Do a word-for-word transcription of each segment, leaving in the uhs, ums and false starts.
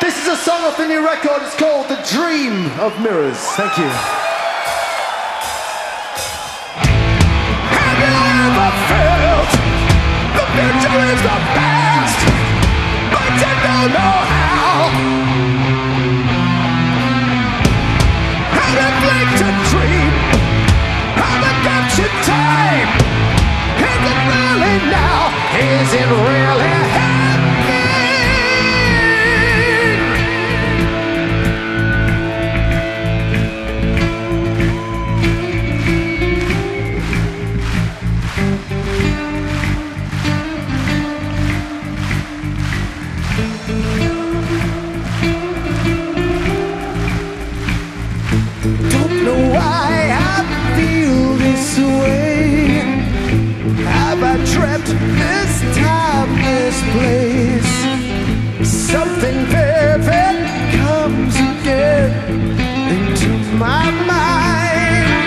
This is a song off the new record. It's called The Dream of Mirrors. Thank you. Have you ever felt the future is the past, but you don't know how? An afflicted dream of adoption time. Is it really now? Is it really happening? Don't know why I feel this way. Have I trapped this time, this place? Something vivid comes again into my mind,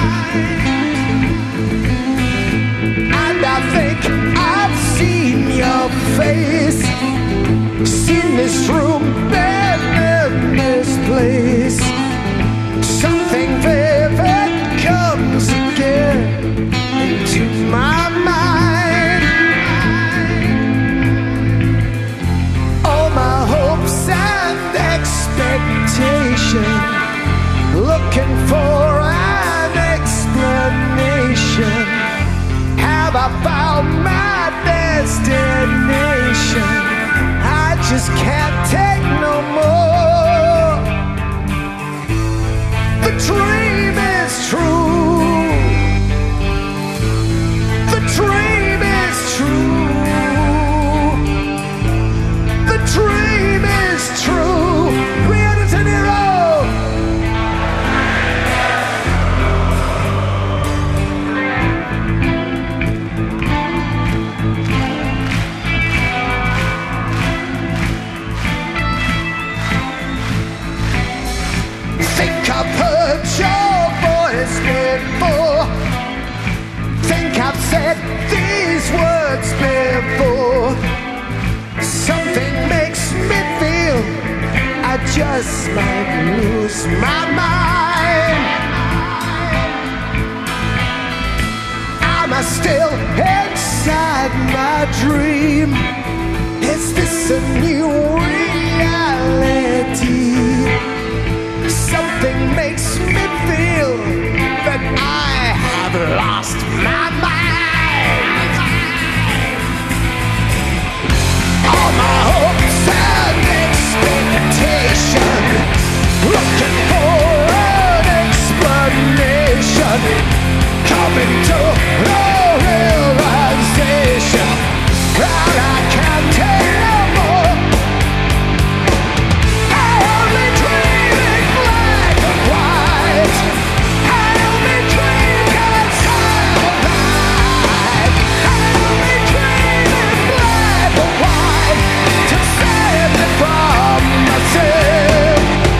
and I think I've seen your face, seen this room, been in this place. Something vivid comes again into my mind. All my hopes and expectation, looking for an explanation. Have I found my destination? I just can't take no more. The dream is true. The dream is true. The dream is true. Rio de Janeiro. Think I've heard your voice before. Think I've said these words before. Something makes me feel I just might lose my mind. Am I still inside my dream? Is this a new reality? Something makes me feel that I have lost my mind. All my hopes and expectation, looking for an explanation, coming to no realization that I can't take no more. I only dreaming black and white. I only dream 'cause I'm alive. I only dreaming black and white to save me from myself.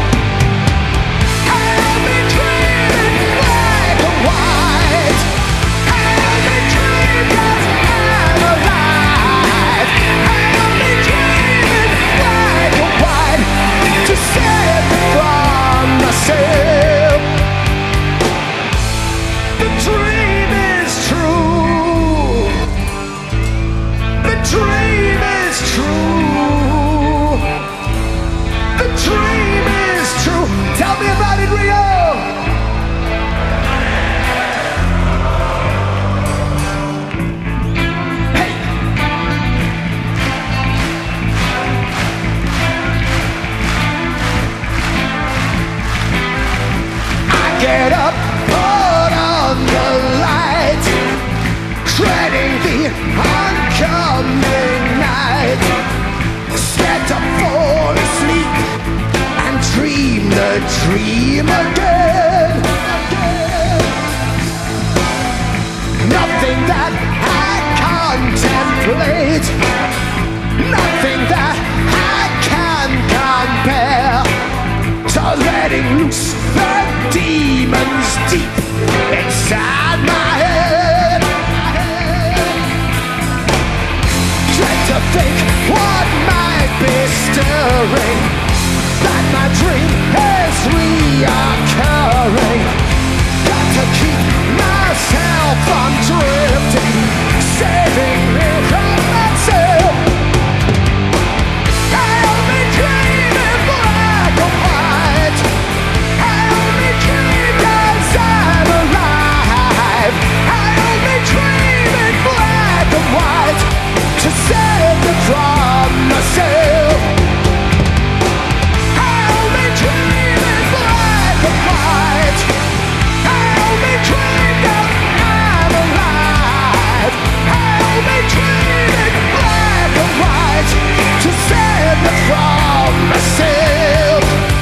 I only dreaming black and white. I only dream 'cause I'm alive. I only dreaming black and white to save me from myself. The dream is true. The dream is true. The dream is true. Tell me about it, Rio. Hey. I get up, put on the light, treading the oncoming night, scared to fall asleep and dream the dream again. Nothing that I contemplate, nothing that I can compare to letting loose the demons deep inside my head. Dread to think what might be stirring my dream is reoccurring. Got to keep myself from drifting, saving me from myself. I only dream in black and white. I only dream 'cause I'm alive. I only dream in black and white to save me from myself. I only dream in black and white. I only dream that I'm alive. I only dream in black and white to save me from myself.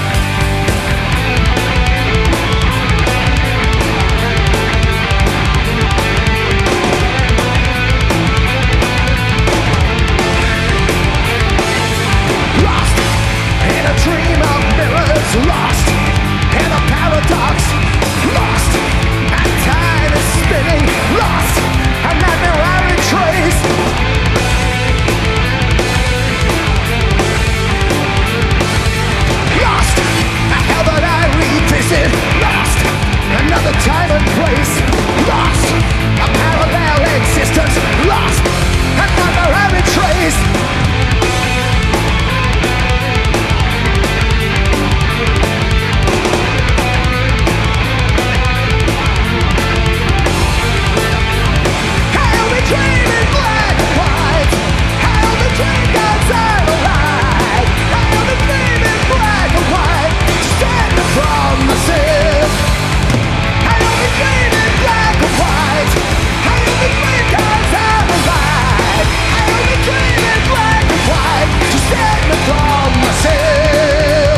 Lost in a dream of mirrors, lost in a paradox, lost and time is spinning, lost and that mirror retrace. Lost a hell that I revisit, lost another time and place, lost a parallel existence, lost and that mirror retrace. I only dream in black and white. I only dream 'cause I'm alive. I only dream in black and white to stand up from myself. I only dream in black and white. I only dream 'cause I'm alive. I only dream in black and white to stand up from myself.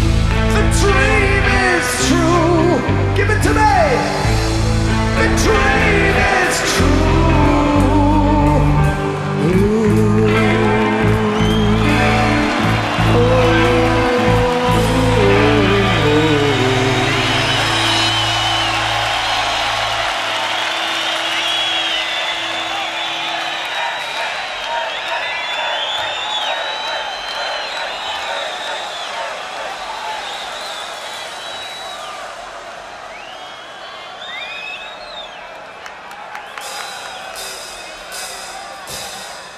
Dream